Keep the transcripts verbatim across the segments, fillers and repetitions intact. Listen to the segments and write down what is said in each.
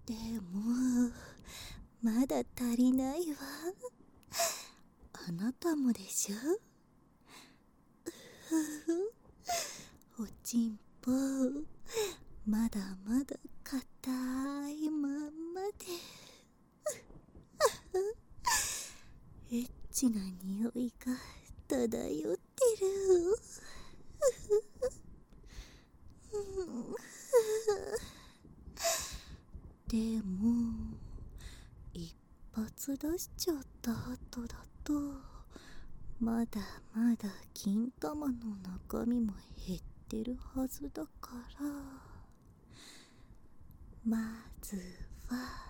でもまだ足りないわ。あなたもでしょ。おちんぽまだまだ硬いまんまでエッチな匂いが漂ってる。でも一発出しちゃった後だとまだまだ金玉の中身も減ってるはずだから、まずは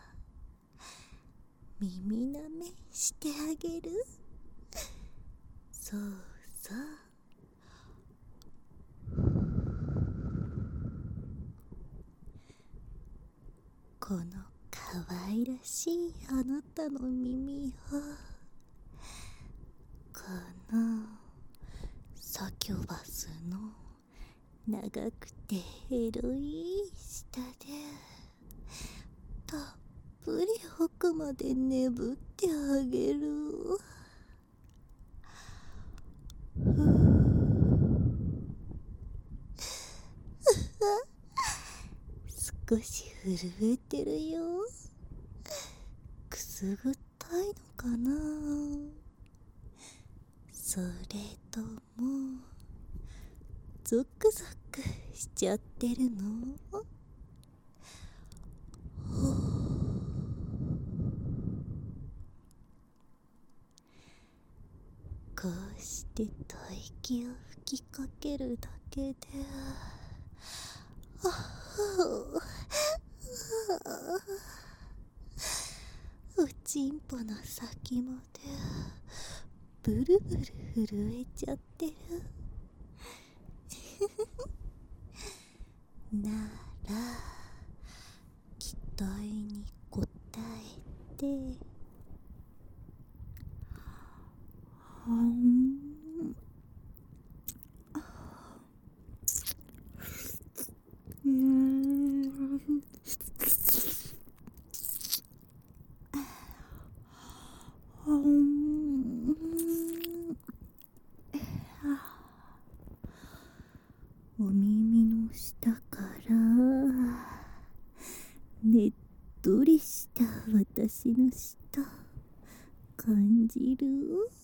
耳なめしてあげる。そうそう。この可愛らしいあなたの耳をこのサキョバスの長くてエロい舌でたっぷり奥まで眠ってあげる。少し震えてるよ。くすぐったいのかな。それともゾクゾクしちゃってるの？こうして吐息を吹きかけるだけで、おちんぽの先までブルブル震えちゃってる。なら期待に応えて、はんうーんはんお耳の下からねっとりした私の舌感じる？